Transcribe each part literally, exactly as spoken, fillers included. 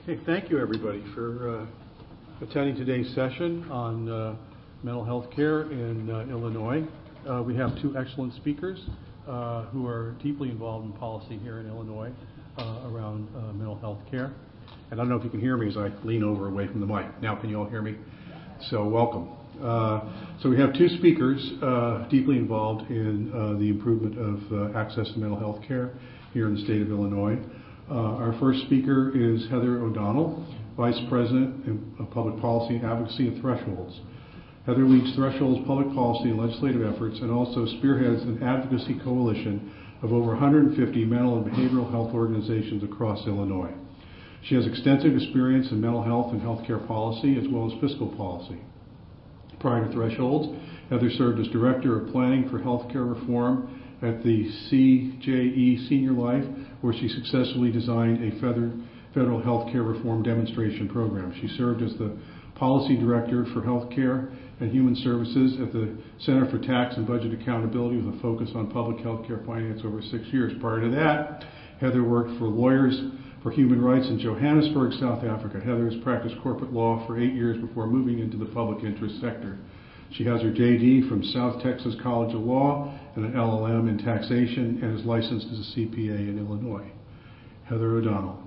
Okay, thank you everybody for uh, attending today's session on uh, mental health care in uh, Illinois. Uh, we have two excellent speakers uh, who are deeply involved in policy here in Illinois uh, around uh, mental health care. And I don't know if you can hear me as I lean over away from the mic. Now can you all hear me? So welcome. Uh, so we have two speakers uh, deeply involved in uh, the improvement of uh, access to mental health care here in the state of Illinois. Uh, our first speaker is Heather O'Donnell, Vice President of Public Policy and Advocacy at Thresholds. Heather leads Thresholds' public policy and legislative efforts and also spearheads an advocacy coalition of over one hundred fifty mental and behavioral health organizations across Illinois. She has extensive experience in mental health and healthcare policy as well as fiscal policy. Prior to Thresholds, Heather served as Director of Planning for Healthcare Reform at the C J E Senior Life, where she successfully designed a federal healthcare reform demonstration program. She served as the Policy Director for Healthcare and Human Services at the Center for Tax and Budget Accountability with a focus on public healthcare finance over six years. Prior to that, Heather worked for Lawyers for Human Rights in Johannesburg, South Africa. Heather has practiced corporate law for eight years before moving into the public interest sector. She has her J D from South Texas College of Law and an L L M in taxation and is licensed as a C P A in Illinois. Heather O'Donnell.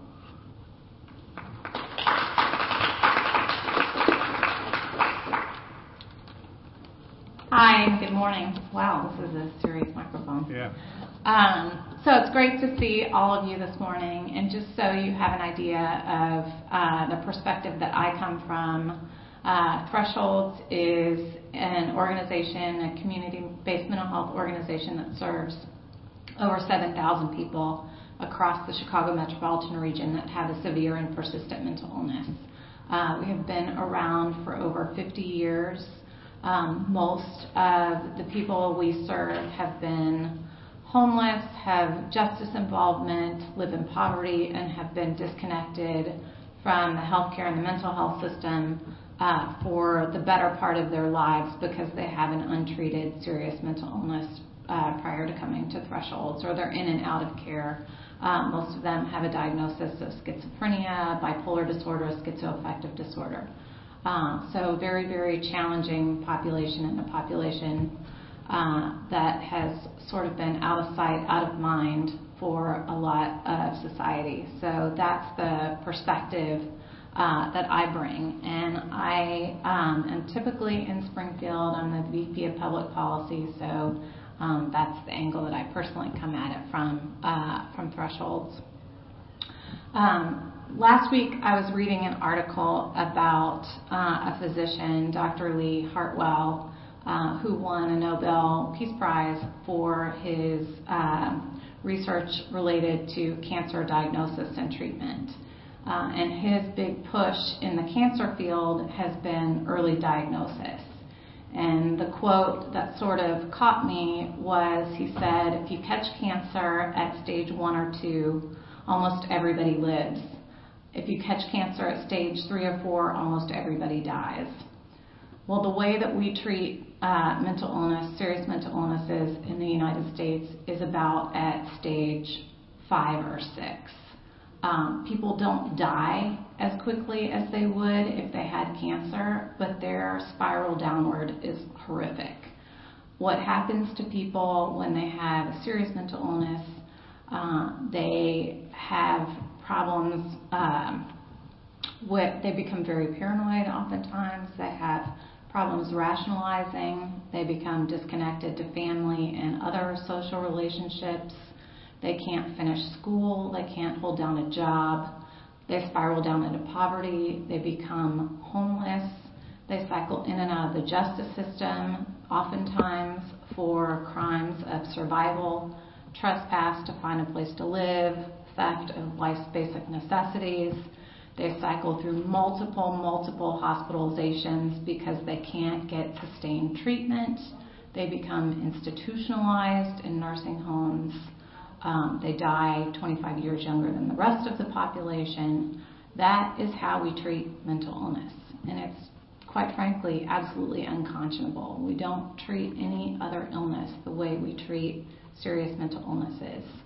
Hi, good morning. Wow, this is a serious microphone. Yeah. Um, so it's great to see all of you this morning, and just so you have an idea of uh, the perspective that I come from, uh, Thresholds is an organization, a community-based mental health organization that serves over seven thousand people across the Chicago metropolitan region that have a severe and persistent mental illness. Uh, we have been around for over fifty years. Um, most of the people we serve have been homeless, have justice involvement, live in poverty, and have been disconnected from the healthcare and the mental health system uh, for the better part of their lives because they have an untreated serious mental illness uh, prior to coming to Thresholds, or they're in and out of care. Uh, most of them have a diagnosis of schizophrenia, bipolar disorder, schizoaffective disorder. Uh, so very, very challenging population, and a population uh, that has sort of been out of sight, out of mind for a lot of society. So that's the perspective uh, that I bring. And I um, am typically in Springfield. I'm the V P of Public Policy, so um, that's the angle that I personally come at it from, uh, from Thresholds. Um, Last week, I was reading an article about uh, a physician, Doctor Lee Hartwell, uh, who won a Nobel Peace Prize for his uh, research related to cancer diagnosis and treatment. Uh, and his big push in the cancer field has been early diagnosis. And the quote that sort of caught me was, he said, if you catch cancer at stage one or two, almost everybody lives. If you catch cancer at stage three or four, almost everybody dies. Well, the way that we treat uh, mental illness, serious mental illnesses in the United States is about at stage five or six. Um, people don't die as quickly as they would if they had cancer, but their spiral downward is horrific. What happens to people when they have a serious mental illness, uh, they have problems um, with, they become very paranoid oftentimes, they have problems rationalizing, they become disconnected to family and other social relationships, they can't finish school, they can't hold down a job, they spiral down into poverty, they become homeless, they cycle in and out of the justice system, oftentimes for crimes of survival, trespass to find a place to live, theft of life's basic necessities. They cycle through multiple, multiple hospitalizations because they can't get sustained treatment. They become institutionalized in nursing homes. Um, they die twenty-five years younger than the rest of the population. That is how we treat mental illness. And it's, quite frankly, absolutely unconscionable. We don't treat any other illness the way we treat serious mental illnesses.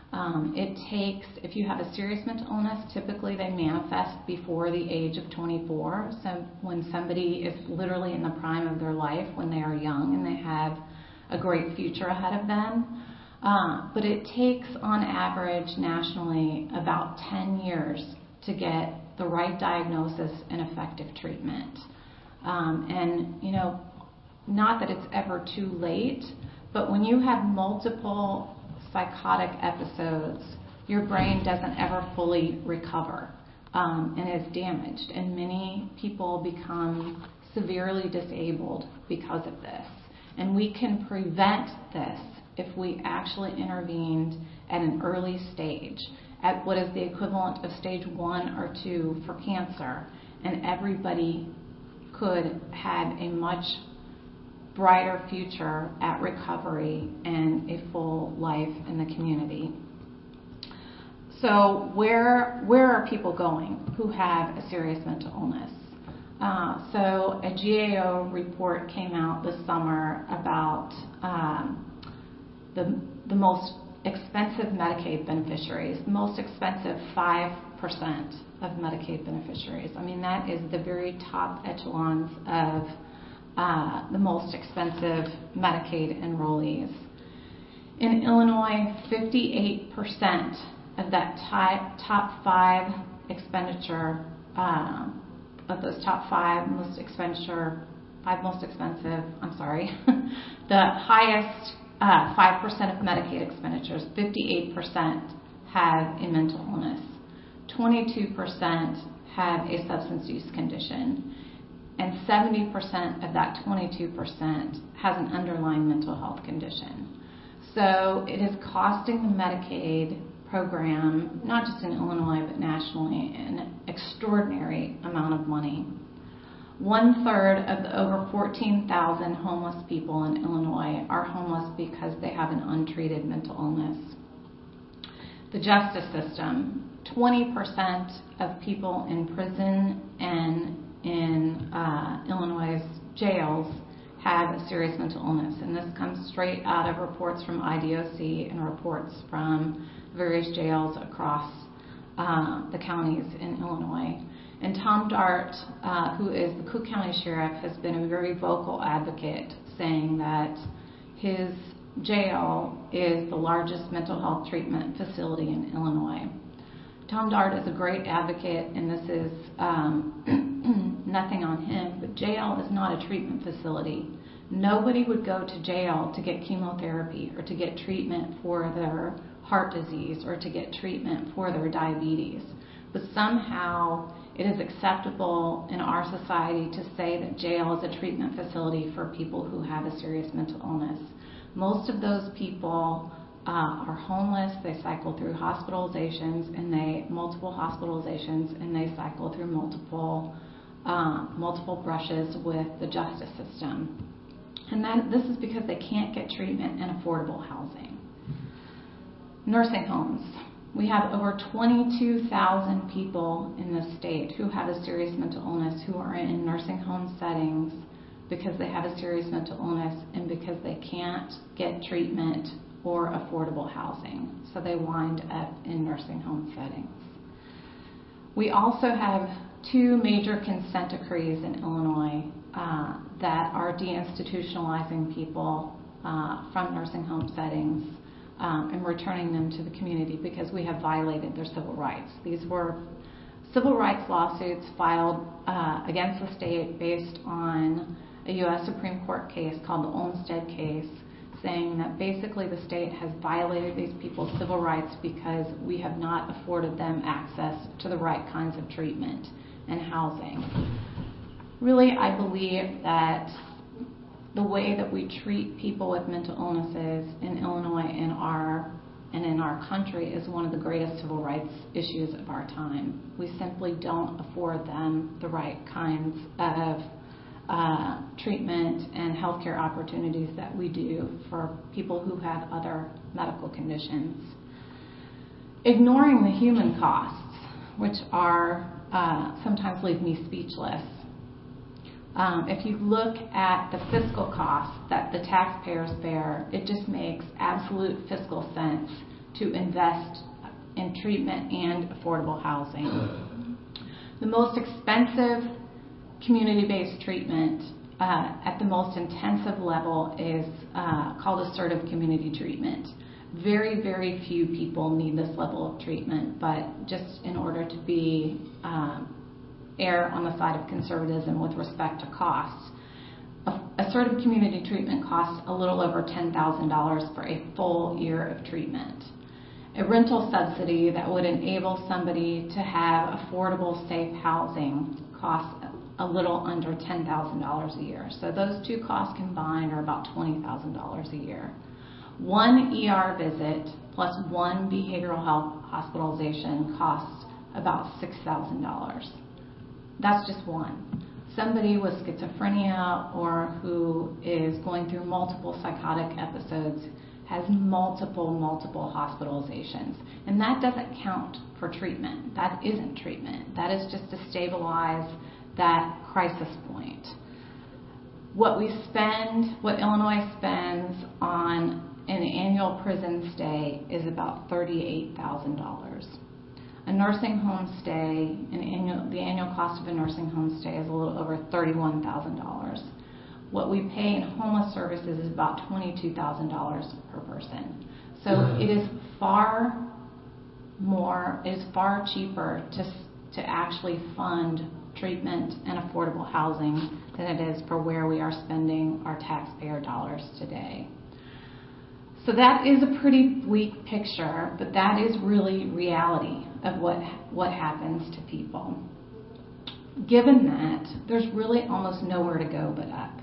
Um, it takes, if you have a serious mental illness, typically they manifest before the age of twenty-four. So when somebody is literally in the prime of their life, when they are young and they have a great future ahead of them. Uh, but it takes, on average, nationally, about ten years to get the right diagnosis and effective treatment. Um, and, you know, not that it's ever too late, but when you have multiple psychotic episodes, your brain doesn't ever fully recover um, and is damaged. And many people become severely disabled because of this. And we can prevent this if we actually intervened at an early stage, at what is the equivalent of stage one or two for cancer, and everybody could have a much brighter future at recovery and a full life in the community. So where where are people going who have a serious mental illness? Uh, so a G A O report came out this summer about um, the the most expensive Medicaid beneficiaries, the most expensive five percent of Medicaid beneficiaries. I mean, that is the very top echelons of uh, the most expensive Medicaid enrollees. In Illinois, fifty-eight percent of that top, top five expenditure, uh, of those top five most expenditure, five most expensive, I'm sorry, the highest uh, five percent of Medicaid expenditures, fifty-eight percent have a mental illness. twenty-two percent have a substance use condition. And seventy percent of that twenty-two percent has an underlying mental health condition. So it is costing the Medicaid program, not just in Illinois but nationally, an extraordinary amount of money. One third of the over fourteen thousand homeless people in Illinois are homeless because they have an untreated mental illness. The justice system, twenty percent of people in prison and in uh, Illinois' jails have a serious mental illness. And this comes straight out of reports from I D O C and reports from various jails across uh, the counties in Illinois. And Tom Dart, uh, who is the Cook County Sheriff, has been a very vocal advocate, saying that his jail is the largest mental health treatment facility in Illinois. Tom Dart is a great advocate, and this is um, nothing on him, but jail is not a treatment facility. Nobody would go to jail to get chemotherapy or to get treatment for their heart disease or to get treatment for their diabetes. But somehow it is acceptable in our society to say that jail is a treatment facility for people who have a serious mental illness. Most of those people Uh, are homeless, they cycle through hospitalizations, and they multiple hospitalizations, and they cycle through multiple uh, multiple brushes with the justice system. And that this is because they can't get treatment in affordable housing. Nursing homes. We have over twenty-two thousand people in the state who have a serious mental illness who are in nursing home settings because they have a serious mental illness and because they can't get treatment or affordable housing. So they wind up in nursing home settings. We also have two major consent decrees in Illinois uh, that are deinstitutionalizing people uh, from nursing home settings um, and returning them to the community because we have violated their civil rights. These were civil rights lawsuits filed uh, against the state based on a U S Supreme Court case called the Olmstead case, saying that basically the state has violated these people's civil rights because we have not afforded them access to the right kinds of treatment and housing. Really, I believe that the way that we treat people with mental illnesses in Illinois and our and in our country is one of the greatest civil rights issues of our time. We simply don't afford them the right kinds of Uh, treatment and healthcare opportunities that we do for people who have other medical conditions. Ignoring the human costs, which are uh, sometimes leave me speechless. Um, if you look at the fiscal costs that the taxpayers bear, it just makes absolute fiscal sense to invest in treatment and affordable housing. The most expensive community-based treatment uh, at the most intensive level is uh, called assertive community treatment. Very, very few people need this level of treatment, but just in order to be um, err on the side of conservatism with respect to costs, assertive community treatment costs a little over ten thousand dollars for a full year of treatment. A rental subsidy that would enable somebody to have affordable, safe housing costs a little under ten thousand dollars a year. So those two costs combined are about twenty thousand dollars a year. One E R visit plus one behavioral health hospitalization costs about six thousand dollars. That's just one. Somebody with schizophrenia or who is going through multiple psychotic episodes has multiple, multiple hospitalizations. And that doesn't count for treatment. That isn't treatment. That is just to stabilize that crisis point. What we spend, what Illinois spends on an annual prison stay is about thirty-eight thousand dollars. A nursing home stay, an annual, the annual cost of a nursing home stay is a little over thirty-one thousand dollars. What we pay in homeless services is about twenty-two thousand dollars per person. So it is far more, it is far cheaper to, to actually fund treatment and affordable housing than it is for where we are spending our taxpayer dollars today. So that is a pretty bleak picture, but that is really reality of what what happens to people. Given that, there's really almost nowhere to go but up.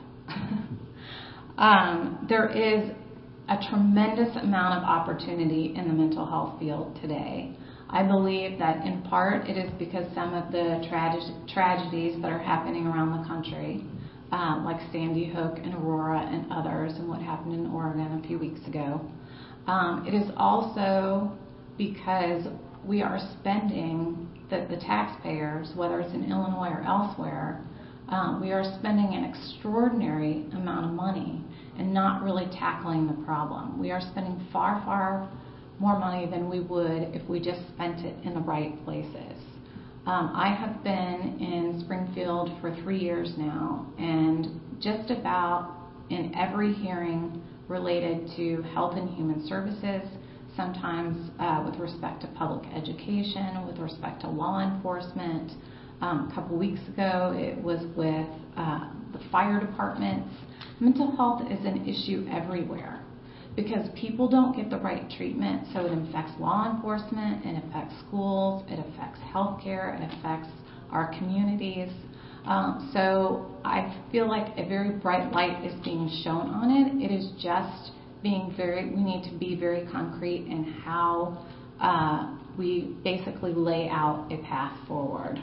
um, there is a tremendous amount of opportunity in the mental health field today. I believe that in part it is because some of the trage- tragedies that are happening around the country, um, like Sandy Hook and Aurora and others, and what happened in Oregon a few weeks ago. Um, it is also because we are spending, the, the taxpayers, whether it's in Illinois or elsewhere, um, we are spending an extraordinary amount of money and not really tackling the problem. We are spending far, far more money than we would if we just spent it in the right places. Um, I have been in Springfield for three years now, and just about in every hearing related to health and human services, sometimes uh, with respect to public education, with respect to law enforcement. Um, a couple weeks ago, it was with uh, the fire departments. Mental health is an issue everywhere because people don't get the right treatment, so it affects law enforcement, it affects schools, it affects healthcare, it affects our communities. Um, so I feel like a very bright light is being shown on it. It is just being very, we need to be very concrete in how uh, we basically lay out a path forward.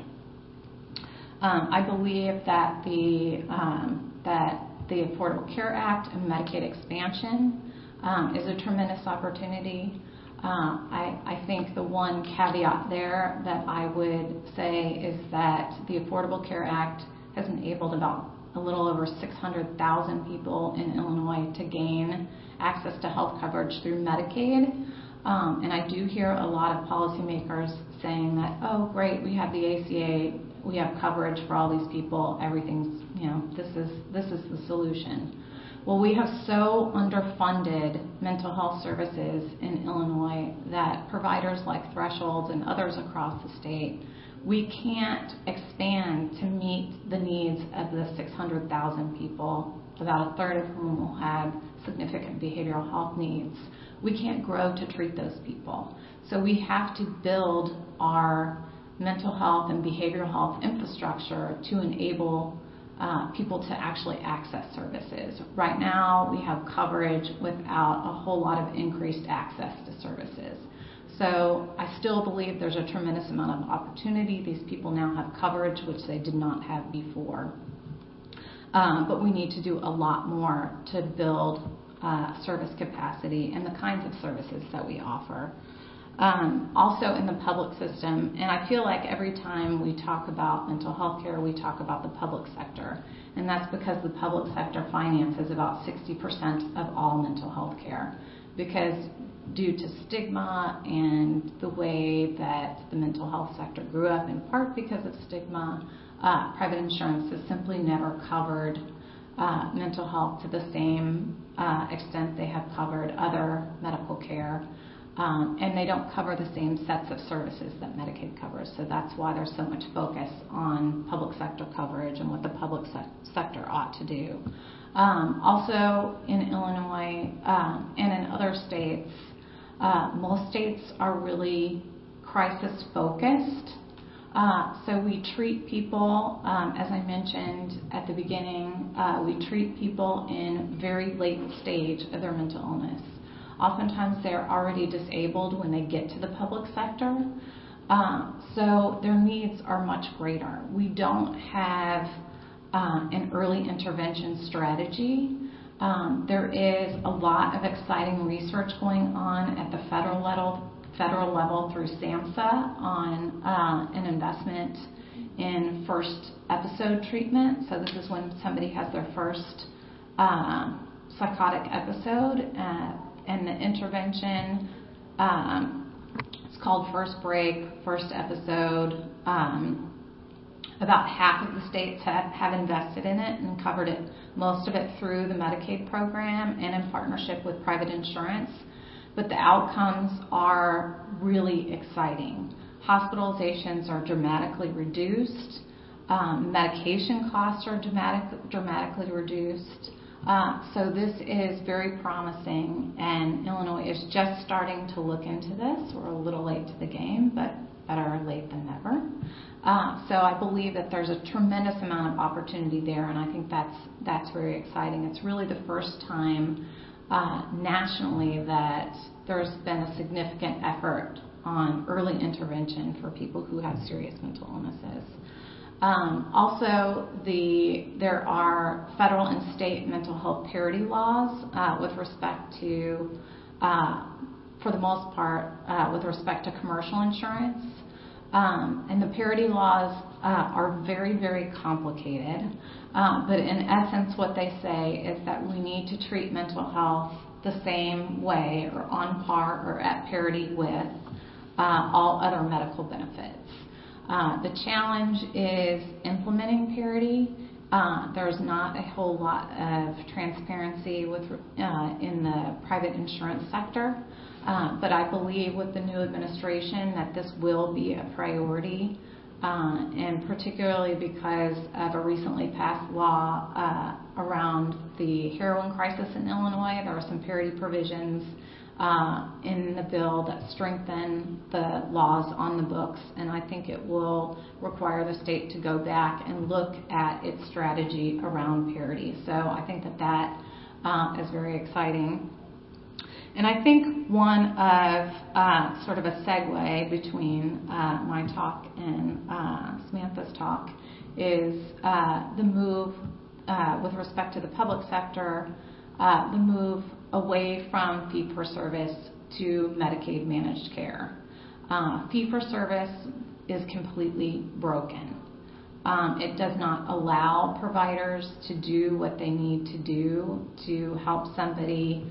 Um, I believe that the um, that the Affordable Care Act and Medicaid expansion um, is a tremendous opportunity. Uh, I, I think the one caveat there that I would say is that the Affordable Care Act has enabled about a little over six hundred thousand people in Illinois to gain access to health coverage through Medicaid. Um, and I do hear a lot of policymakers saying that, oh, great, we have the A C A, we have coverage for all these people, everything's, you know, this is this is the solution. Well, we have so underfunded mental health services in Illinois that providers like Thresholds and others across the state, we can't expand to meet the needs of the six hundred thousand people, about a third of whom will have significant behavioral health needs. We can't grow to treat those people. So we have to build our mental health and behavioral health infrastructure to enable Uh, people to actually access services. Right now, we have coverage without a whole lot of increased access to services. So I still believe there's a tremendous amount of opportunity. These people now have coverage, which they did not have before. Um, but we need to do a lot more to build uh, service capacity and the kinds of services that we offer. Um, also in the public system, and I feel like every time we talk about mental health care, we talk about the public sector, and that's because the public sector finances about sixty percent of all mental health care. because due to stigma and the way that the mental health sector grew up, in part because of stigma, uh, private insurance has simply never covered uh, mental health to the same uh, extent they have covered other medical care. Um, and they don't cover the same sets of services that Medicaid covers. So that's why there's so much focus on public sector coverage and what the public se- sector ought to do. Um, also in Illinois um, and in other states, uh, most states are really crisis focused. Uh, so we treat people, um, as I mentioned at the beginning, uh, we treat people in very late stage of their mental illness. Oftentimes they're already disabled when they get to the public sector, um, so their needs are much greater. We don't have um, an early intervention strategy. Um, there is a lot of exciting research going on at the federal level, federal level through SAMHSA on uh, an investment in first episode treatment. So this is when somebody has their first uh, psychotic episode. Uh, And the intervention, um, it's called First Break, First Episode. Um, about half of the states have, have invested in it and covered it, most of it through the Medicaid program and in partnership with private insurance. But the outcomes are really exciting. Hospitalizations are dramatically reduced. Um, medication costs are dramatic, dramatically reduced. Uh, so this is very promising, and Illinois is just starting to look into this. We're a little late to the game, but better late than never. Uh, so I believe that there's a tremendous amount of opportunity there, and I think that's that's very exciting. It's really the first time uh, nationally that there's been a significant effort on early intervention for people who have serious mental illnesses. Um, also, the there are federal and state mental health parity laws uh, with respect to, uh, for the most part, uh, with respect to commercial insurance. Um, and the parity laws uh, are very, very complicated. Uh, but in essence, what they say is that we need to treat mental health the same way or on par or at parity with uh, all other medical benefits. Uh, the challenge is implementing parity. Uh, there's not a whole lot of transparency with uh, in the private insurance sector, uh, but I believe with the new administration that this will be a priority, uh, and particularly because of a recently passed law uh, around the heroin crisis in Illinois. There are some parity provisions Uh, in the bill that strengthen the laws on the books, and I think it will require the state to go back and look at its strategy around parity. So I think that that uh, is very exciting. And I think one of uh, sort of a segue between uh, my talk and uh, Samantha's talk is uh, the move uh, with respect to the public sector, uh, the move away from fee-for-service to Medicaid managed care. Uh, fee-for-service is completely broken. Um, it does not allow providers to do what they need to do to help somebody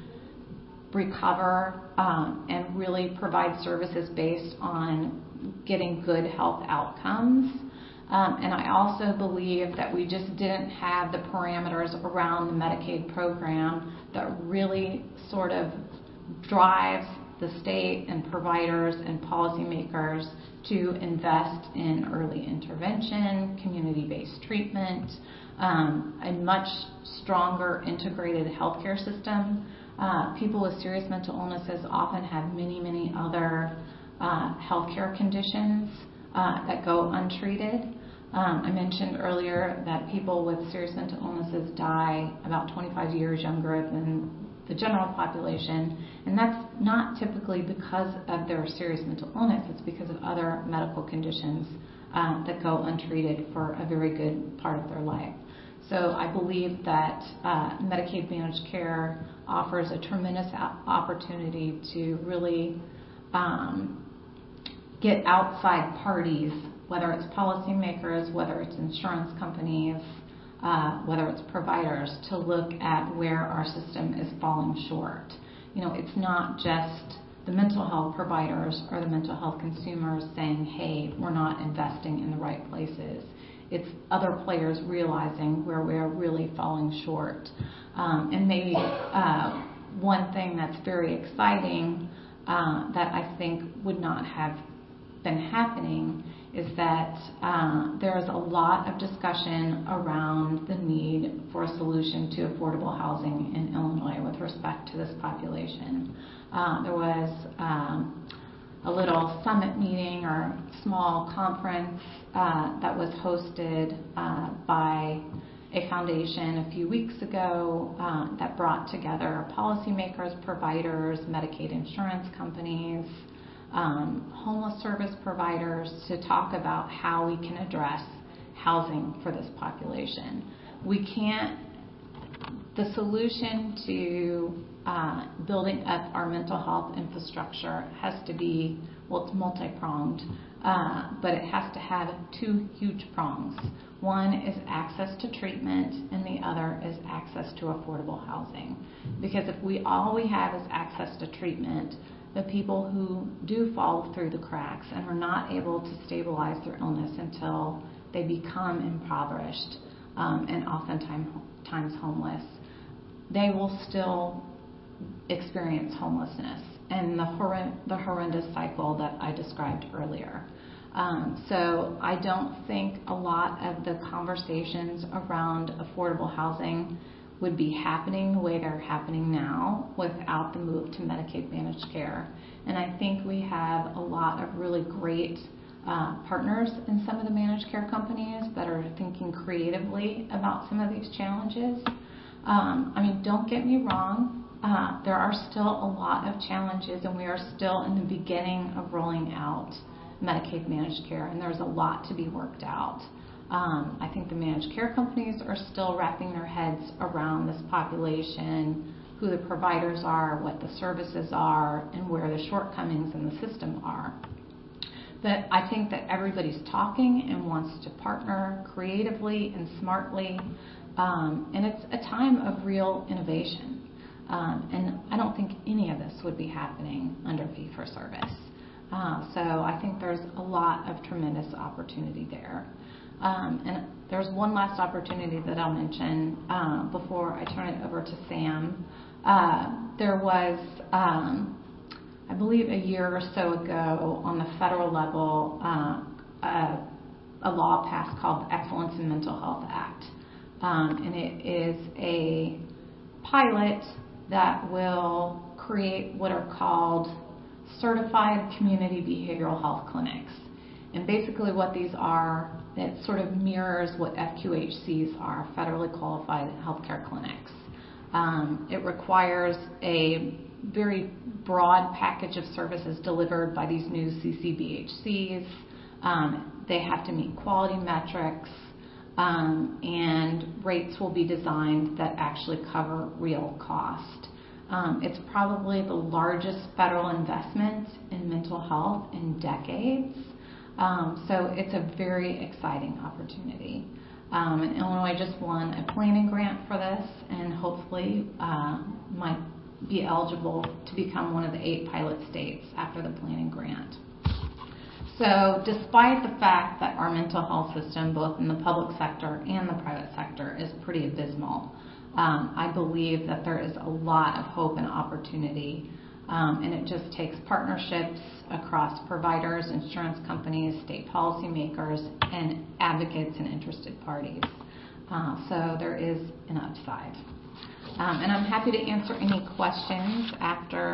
recover um, and really provide services based on getting good health outcomes. Um, and I also believe that we just didn't have the parameters around the Medicaid program that really sort of drives the state and providers and policymakers to invest in early intervention, community-based treatment, um, a much stronger integrated healthcare system. Uh, people with serious mental illnesses often have many, many other uh, healthcare conditions uh, that go untreated. Um, I mentioned earlier that people with serious mental illnesses die about twenty-five years younger than the general population, and that's not typically because of their serious mental illness. It's because of other medical conditions uh, that go untreated for a very good part of their life. So I believe that uh, Medicaid managed care offers a tremendous opportunity to really um, get outside parties, whether it's policymakers, whether it's insurance companies, uh, whether it's providers, to look at where our system is falling short. you know, it's not just the mental health providers or the mental health consumers saying, hey, we're not investing in the right places. It's other players realizing where we're really falling short. Um, and maybe uh, one thing that's very exciting uh, that I think would not have been happening is that uh, there is a lot of discussion around the need for a solution to affordable housing in Illinois with respect to this population. Uh, there was um, a little summit meeting or small conference uh, that was hosted uh, by a foundation a few weeks ago uh, that brought together policymakers, providers, Medicaid insurance companies, um, homeless service providers to talk about how we can address housing for this population. We can't, the solution to uh, building up our mental health infrastructure has to be, well, it's multi-pronged, uh, but it has to have two huge prongs. One is access to treatment, and the other is access to affordable housing. Because if we all we have is access to treatment, the people who do fall through the cracks and are not able to stabilize their illness until they become impoverished um, and oftentimes homeless, they will still experience homelessness and the, hor- the horrendous cycle that I described earlier. Um, so I don't think a lot of the conversations around affordable housing would be happening the way they're happening now without the move to Medicaid managed care. And I think we have a lot of really great uh, partners in some of the managed care companies that are thinking creatively about some of these challenges. Um, I mean, don't get me wrong. Uh, there are still a lot of challenges, and we are still in the beginning of rolling out Medicaid managed care, and there's a lot to be worked out. Um, I think the managed care companies are still wrapping their heads around this population, who the providers are, what the services are, and where the shortcomings in the system are. But I think that everybody's talking and wants to partner creatively and smartly, um, and it's a time of real innovation. Um, and I don't think any of this would be happening under fee-for-service. Uh, so I think there's a lot of tremendous opportunity there. Um, and there's one last opportunity that I'll mention uh, before I turn it over to Sam. Uh, there was, um, I believe, a year or so ago on the federal level, uh, a, a law passed called the Excellence in Mental Health Act. Um, and it is a pilot that will create what are called certified community behavioral health clinics. And basically what these are, it sort of mirrors what F Q H Cs are, federally qualified healthcare clinics. Um, it requires a very broad package of services delivered by these new C C B H Cs. Um, they have to meet quality metrics, um, and rates will be designed that actually cover real cost. Um, it's probably the largest federal investment in mental health in decades. Um, so it's a very exciting opportunity. Um, and Illinois just won a planning grant for this, and hopefully uh, might be eligible to become one of the eight pilot states after the planning grant. So despite the fact that our mental health system, both in the public sector and the private sector, is pretty abysmal, um, I believe that there is a lot of hope and opportunity. Um, and it just takes partnerships across providers, insurance companies, state policymakers, and advocates and interested parties. Uh, so there is an upside. Um, and I'm happy to answer any questions after